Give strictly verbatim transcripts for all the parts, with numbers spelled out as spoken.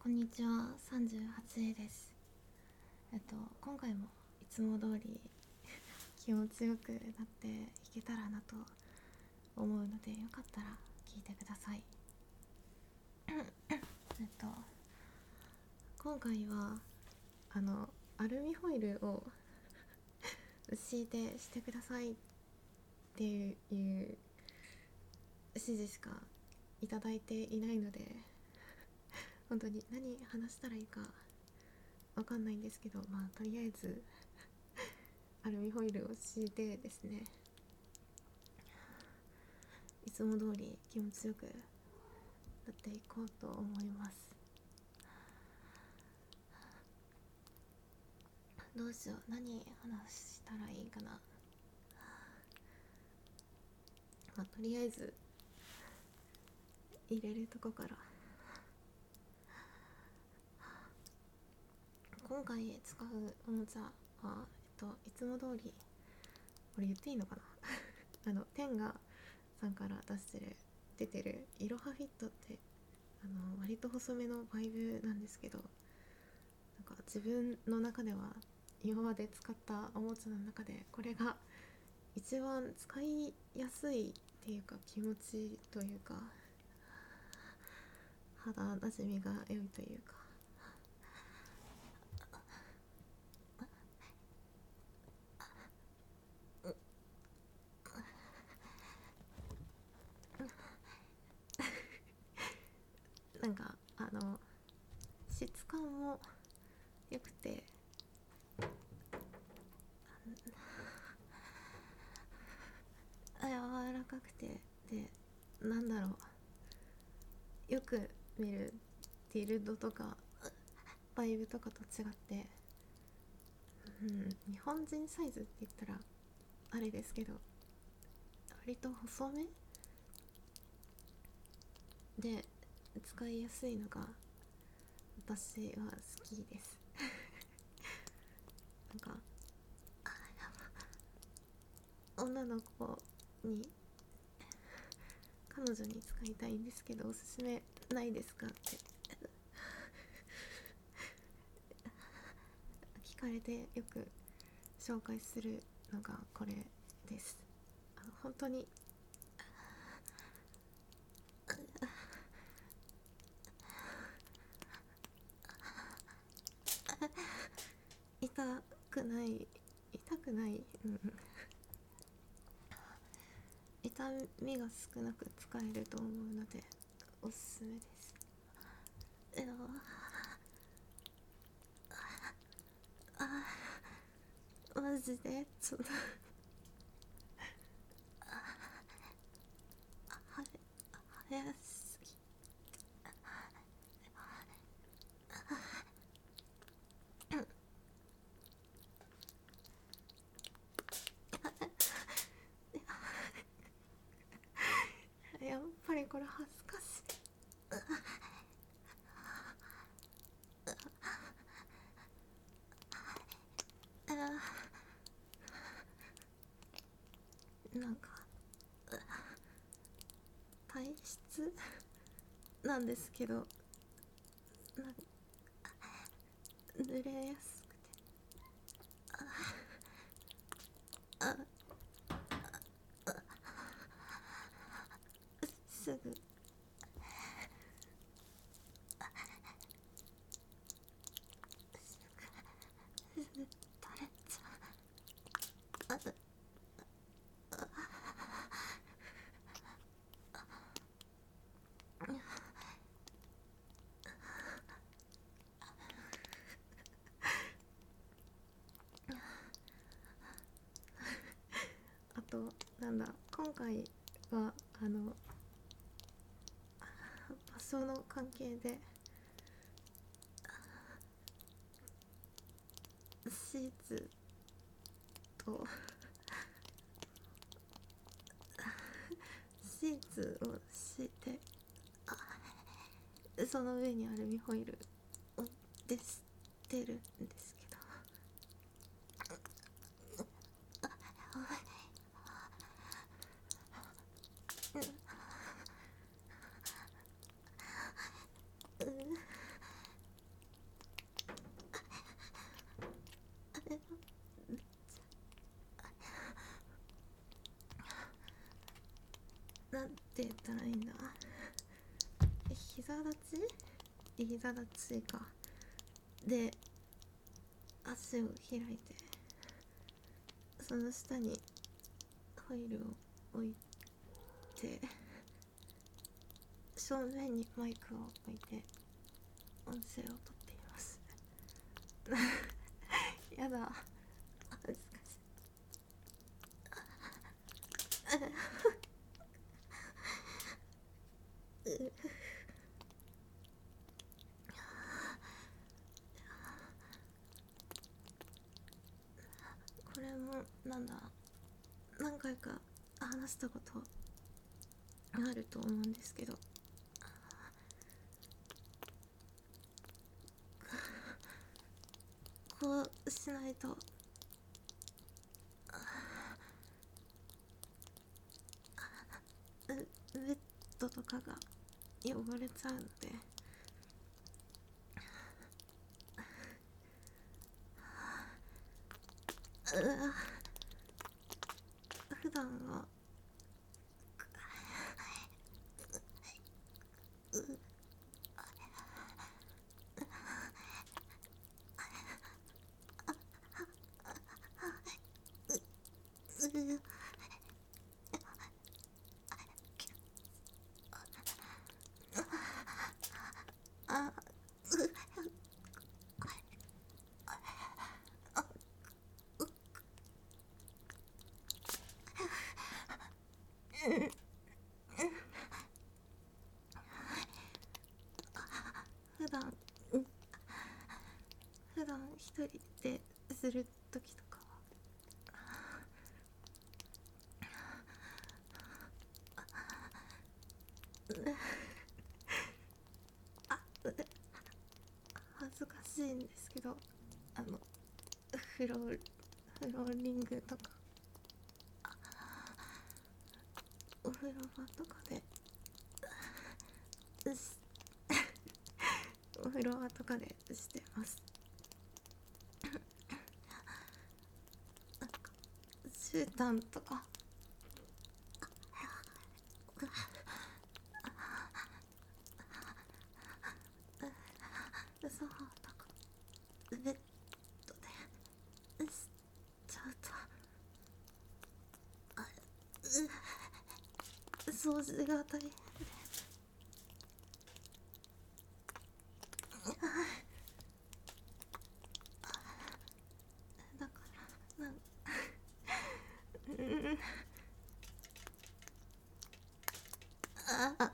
こんにちは、さんじゅうはちえです。えっと今回もいつも通り気持ちよくなっていけたらなと思うので、よかったら聞いてください。えっと今回はあのアルミホイルを敷いてしてくださいっていう指示しかいただいていないので、本当に何話したらいいかわかんないんですけど、まあとりあえずアルミホイルを敷いてですね、いつも通り気持ちよくなっていこうと思います。どうしよう、何話したらいいかな。まあ、とりあえず入れるとこから。今回使うおもちゃは、えっと、いつも通り、これ言っていいのかなあのテンガさんから出してる出てるイロハフィットって、あの割と細めのバイブなんですけど、なんか自分の中では今まで使ったおもちゃの中でこれが一番使いやすいっていうか、気持ちいいというか、肌なじみが良いというか、なんかあの質感も良くて、柔らかくて、でなんだろう、よく見るティルドとかバイブとかと違って、うん、日本人サイズって言ったらあれですけど、割と細めで使いやすいのが私は好きです。なんか女の子に彼女に使いたいんですけどおすすめないですかって聞かれて、よく紹介するのがこれです。あの本当に痛くない痛くない、うん、痛みが少なく使えると思うのでおすすめです。いやあマジでちょっと早すぎやっぱりこれ恥ずかしい。なんか体質なんですけど、なん濡れやすくて、あすぐすぐ垂れちゃう。あとなんだ、今回はあの場所の関係でシーツとシーツを敷いて、その上にアルミホイルをでしてるんですけど、 膝立ち膝立ちかで足を開いて、その下にホイールを置いて、正面にマイクを置いて音声をとっていますやだ、恥ずかしいこれもなんだ、何回か話したことあると思うんですけど、こうしないとベッドとかが汚れちゃうので、普段はあ普段普段一人でする時とかあ恥ずかしいんですけど、あのフローフローリングとかお風呂場とかでお風呂場とかでしてますなんか絨毯とかソファーとかベッドでしちゃうと、あう掃除が大変でだからなんうんああ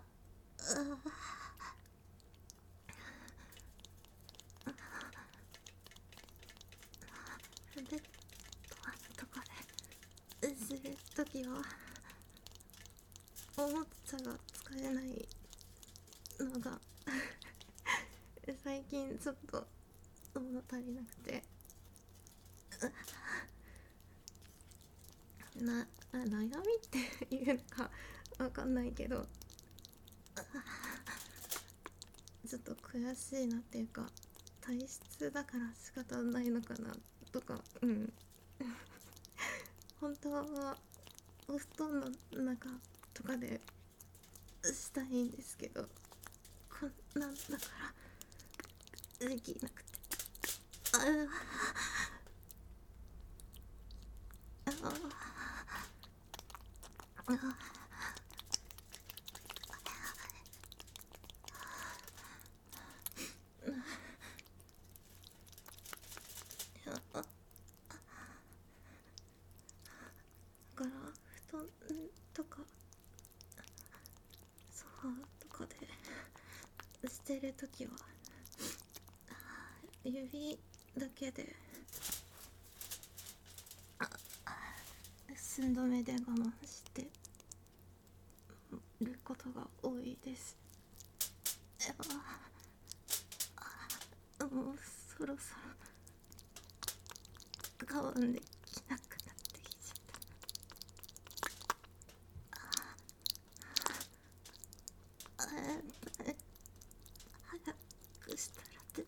ベッドとかでするときはおもちゃが使えないのが最近ちょっと物足りなくてな悩みっていうのかわかんないけど、ちょっと悔しいなっていうか、体質だから仕方ないのかなとか、うん本当はお布団の中とかでしたいんですけど、こんなんだからできなくて、あああああだから布団とかソファーとかでしてるときは指だけで寸止めで我慢してることが多いです。あもうそろそろ我慢できなくなってきちゃった。あ早くしたら出ち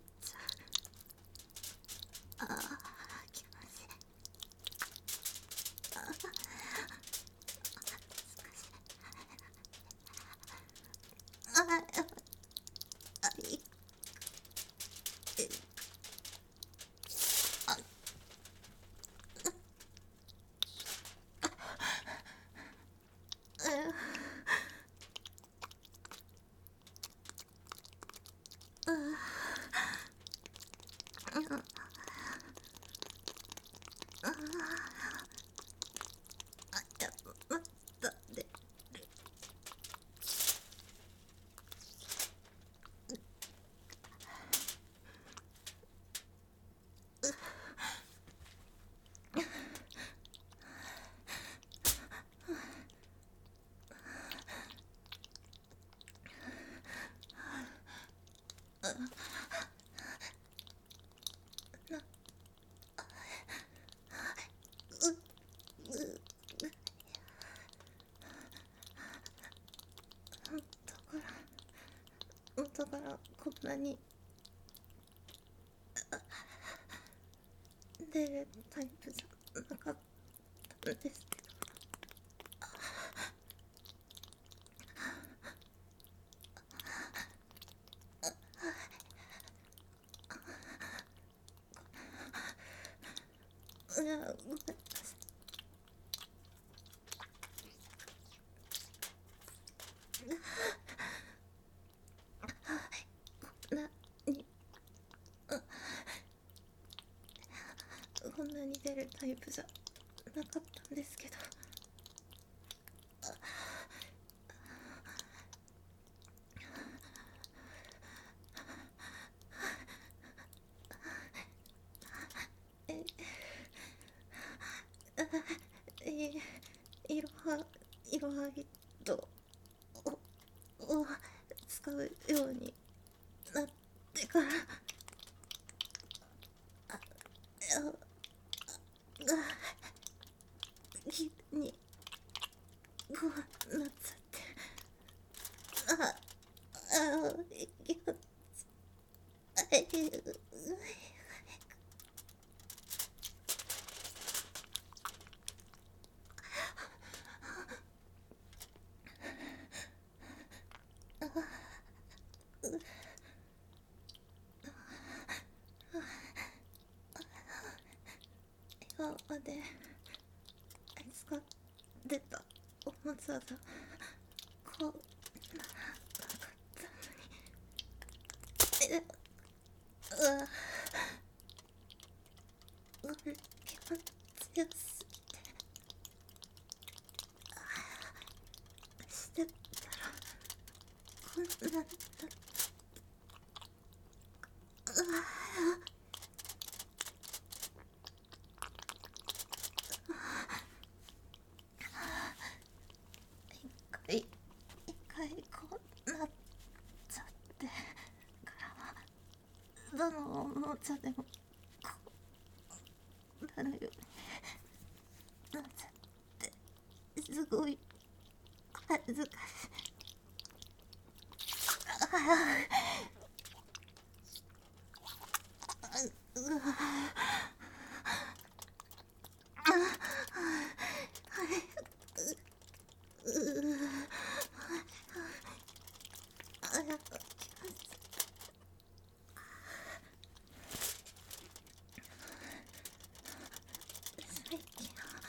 ゃう。ああ気持ちいい。ああ難しい。ああああやまったでだからこんなに出るタイプじゃなかったんですけど、いやごめんなさい。なにこんなに出るタイプじゃなかったんですけど、ええいろはいろはギットをを使うようになってからあ気にこうなっちゃってああいやあい今まで使ってたおもちゃがこうならなかったのにえうわ俺気持ちよすぎてしてたらこんなになったうわ一回一回こうなっちゃってからはどのおもちゃでもこうなるようになっちゃってすごい恥ずかしいああうわあううあや最近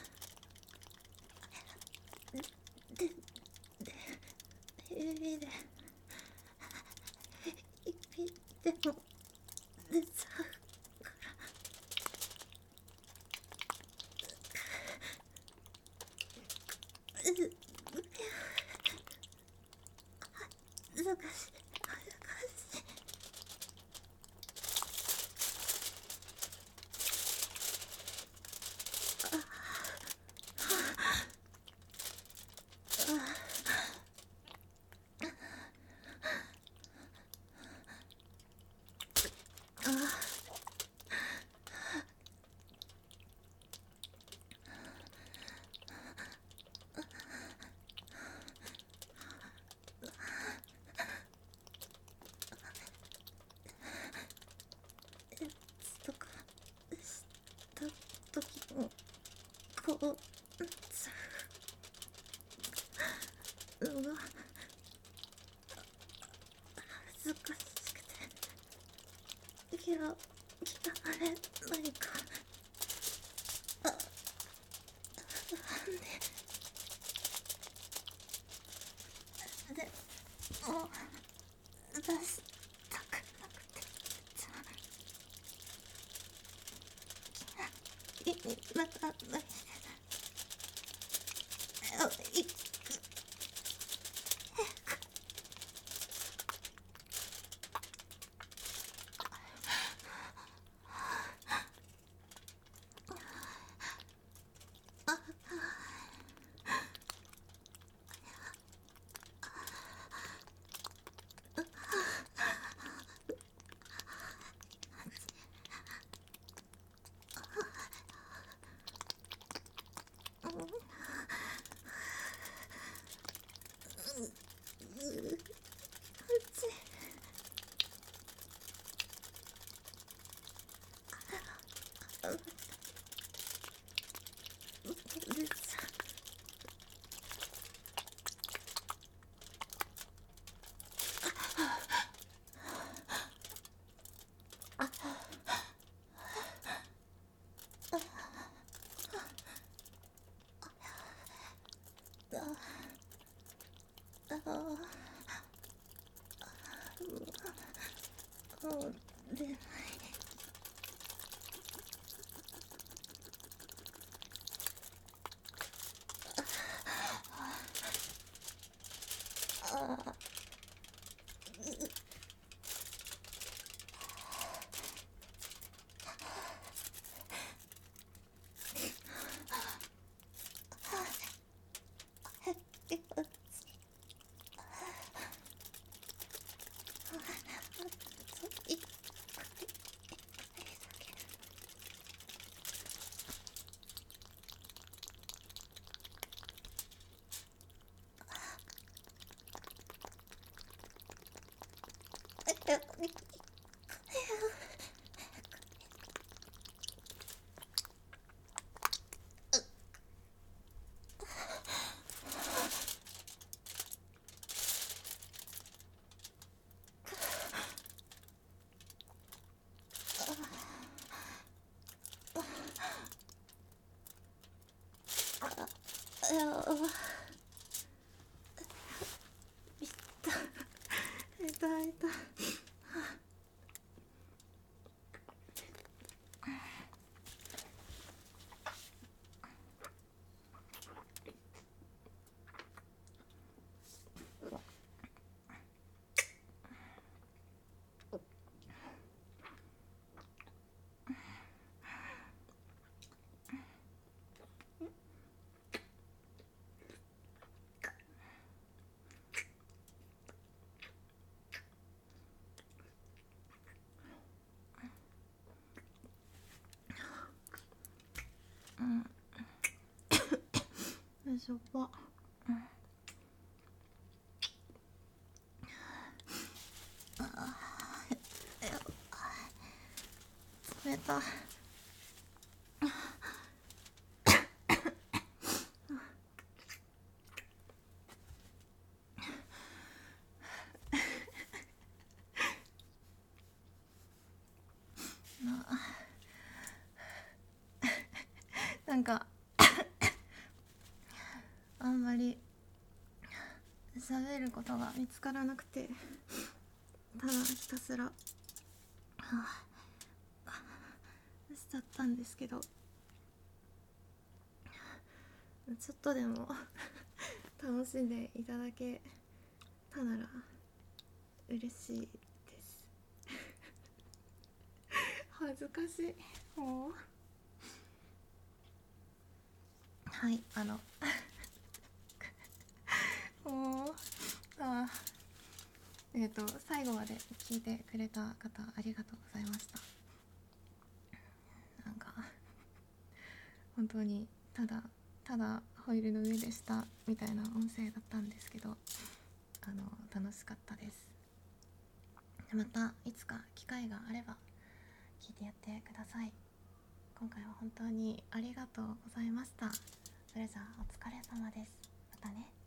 でで指で指でも出ちゃううう恥ずかしい恥ずかしいとかした時もこうなっちゃうのが恥ずかしくて嫌嫌われないかあなんででも出したくなくてじゃまた、あ、い痛い痛い。うん、しょっぱ。冷たい。なんかあんまり喋ることが見つからなくて、ただひたすらはあしちゃったんですけど、ちょっとでも楽しんでいただけたなら嬉しいです。恥ずかしい。もうはい、あのもうあえっと最後まで聞いてくれた方ありがとうございました。なんか本当にただただホイールの上でしたみたいな音声だったんですけど、あの楽しかったです。またいつか機会があれば聞いてやってください。今回は本当にありがとうございました。それじゃあお疲れ様です。またね。